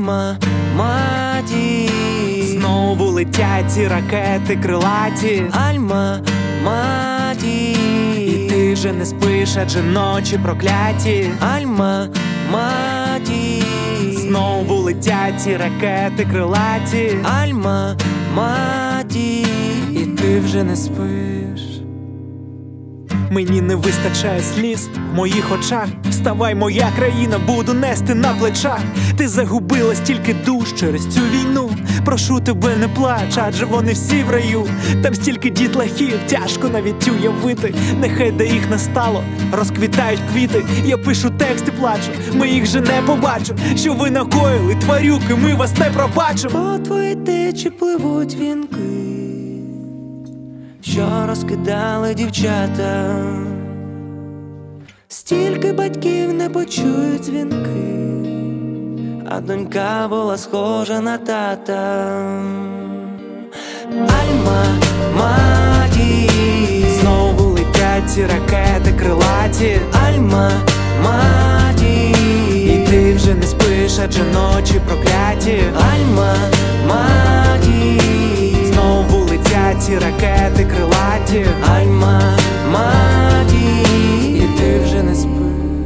Альма, Маті. Знову летять ці ракети крилаті. Альма, Маті. І ти вже не спиш, адже ночі прокляті. Альма, Маті. Знову летять ці ракети крилаті. Альма, Маті. І ти вже не спиш. Мені не вистачає сліз в моїх очах. Вставай, моя країна, буду нести на плечах. Ти загубила стільки душ через цю війну. Прошу тебе, не плач, адже вони всі в раю. Там стільки дітлахів, тяжко навіть уявити. Нехай де їх не стало, розквітають квіти. Я пишу текст і плачу, ми їх же не побачимо. Що ви накоїли, тварюки, ми вас не пробачимо. По твоїй течі пливуть вінки, що розкидали дівчата. Стільки батьків не почують дзвінки, а донька була схожа на тата. Альма, Маті. Знову летять ці ракети крилаті. Альма, Маті. І ти вже не спиш, адже ночі прокляті. Альма, Маті. Знову летять ці ракети крилаті. Альма, Маті. І ти вже не спиш.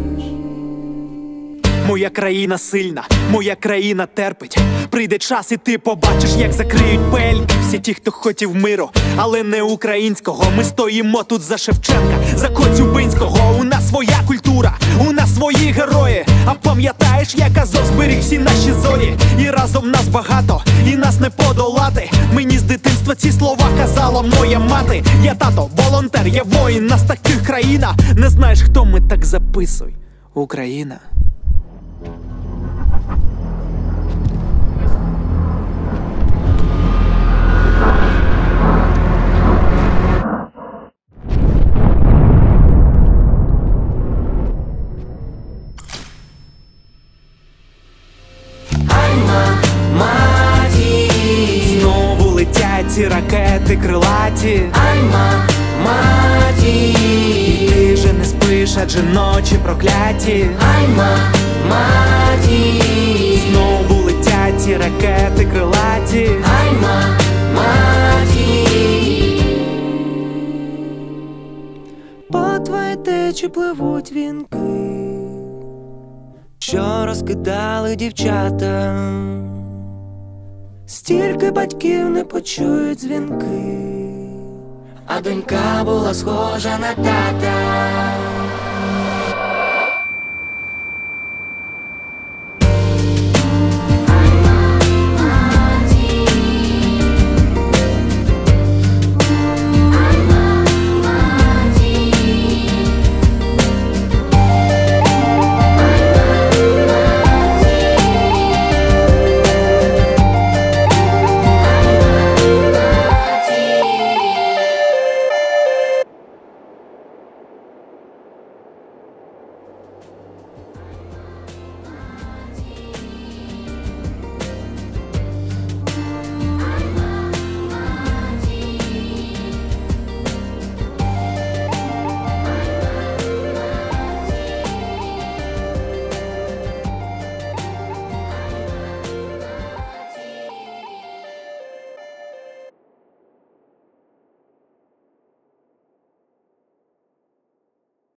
Моя країна сильна, моя країна терпить. Прийде час і ти побачиш, як закриють пельки всі ті, хто хотів миру, але не українського. Ми стоїмо тут за Шевченка, за Коцюбинського. У нас своя культура, у нас свої герої. А пам'ятаєш, як Азов зберіг всі наші зорі? І разом нас багато, і нас не подолати. Мені з дитинства ці слова казала моя мати. Я тато, волонтер, я воїн, нас таких країна. Не знаєш, хто ми, так записуй. Україна. Альма, Маті. Знову летять ці ракети крилаті. Альма, Маті. І ти вже не спиш, адже ночі прокляті. Альма, Маті. Знову летять ці ракети крилаті. Альма, Маті. По твоїй течі пливуть вінки, що розкидали дівчата. Стільки батьків не почують дзвінки, а донька була схожа на тата.